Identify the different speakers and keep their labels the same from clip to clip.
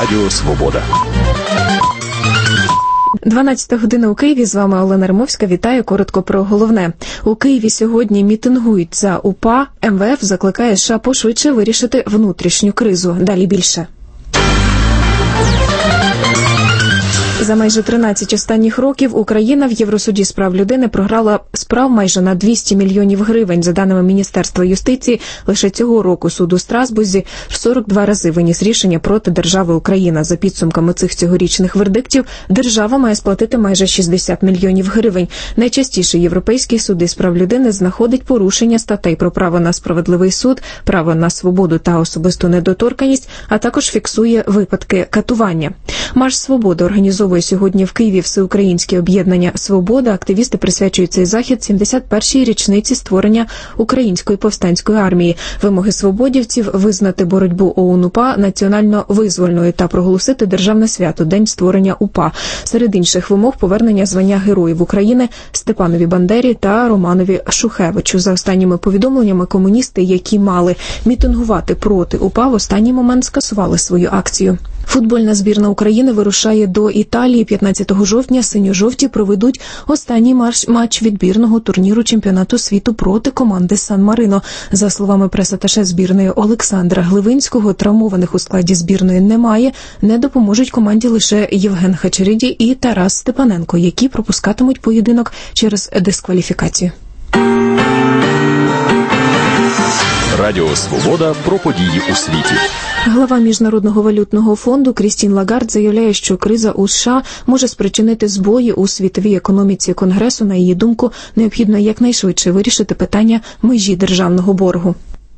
Speaker 1: Радіо Свобода.
Speaker 2: 12 година у Києві. З вами Олена Римовська. Вітаю. Коротко про головне. У Києві сьогодні мітингують за УПА. МВФ закликає США пошвидше вирішити внутрішню кризу. Далі більше. За майже 13 останніх років Україна в Євросуді з прав людини програла справ майже на 200 мільйонів гривень. За даними Міністерства юстиції, лише цього року суд у Страсбурзі в 42 рази виніс рішення проти держави Україна. За підсумками цих цьогорічних вердиктів, держава має сплатити майже 60 мільйонів гривень. Найчастіше Європейський суд із прав людини знаходить порушення статей про право на справедливий суд, право на свободу та особисту недоторканність, а також фіксує випадки катування. Марш свободи організовує сьогодні в Києві Всеукраїнське об'єднання «Свобода». Активісти присвячують цей захід 71-й річниці створення Української повстанської армії. Вимоги свободівців – визнати боротьбу ОУН-УПА національно-визвольною та проголосити державне свято – День створення УПА. Серед інших вимог – повернення звання Героїв України Степанові Бандері та Романові Шухевичу. За останніми повідомленнями, комуністи, які мали мітингувати проти УПА, в останній момент скасували свою акцію. Футбольна збірна України вирушає до Італії. 15 жовтня синьо-жовті проведуть останній матч відбірного турніру чемпіонату світу проти команди Сан-Марино. За словами прес-аташе збірної Олександра Гливинського, травмованих у складі збірної немає. Не допоможуть команді лише Євген Хачериді і Тарас Степаненко, які пропускатимуть поєдинок через дискваліфікацію.
Speaker 1: Радіо Свобода про події у світі.
Speaker 2: Глава Міжнародного валютного фонду Крістін Лагард заявляє, що криза у США може спричинити збої у світовій економіці. Конгресу, на її думку, необхідно якнайшвидше вирішити питання межі державного боргу.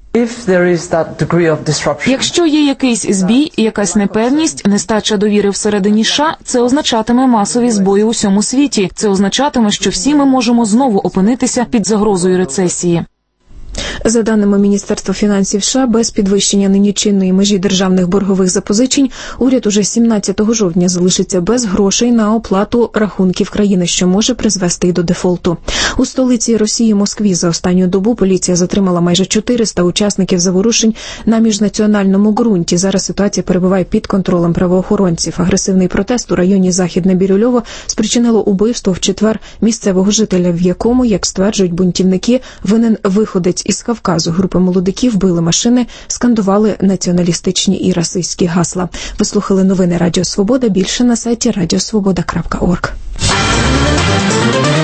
Speaker 3: Якщо є якийсь збій, якась непевність, нестача довіри всередині США, це означатиме масові збої у всьому світі. Це означатиме, що всі ми можемо знову опинитися під загрозою рецесії.
Speaker 2: За даними Міністерства фінансів США, без підвищення нині чинної межі державних боргових запозичень, уряд уже 17 жовтня залишиться без грошей на оплату рахунків країни, що може призвести й до дефолту. У столиці Росії Москві за останню добу поліція затримала майже 400 учасників заворушень на міжнаціональному ґрунті. Зараз ситуація перебуває під контролем правоохоронців. Агресивний протест у районі Західне Бірюльово спричинило убивство в четвер місцевого жителя, в якому, як стверджують бунтівники, винен виходець із Кавказу. Групи молодиків били машини, скандували націоналістичні і расистські гасла. Ви слухали новини Радіо Свобода. Більше на сайті radiosvoboda.org.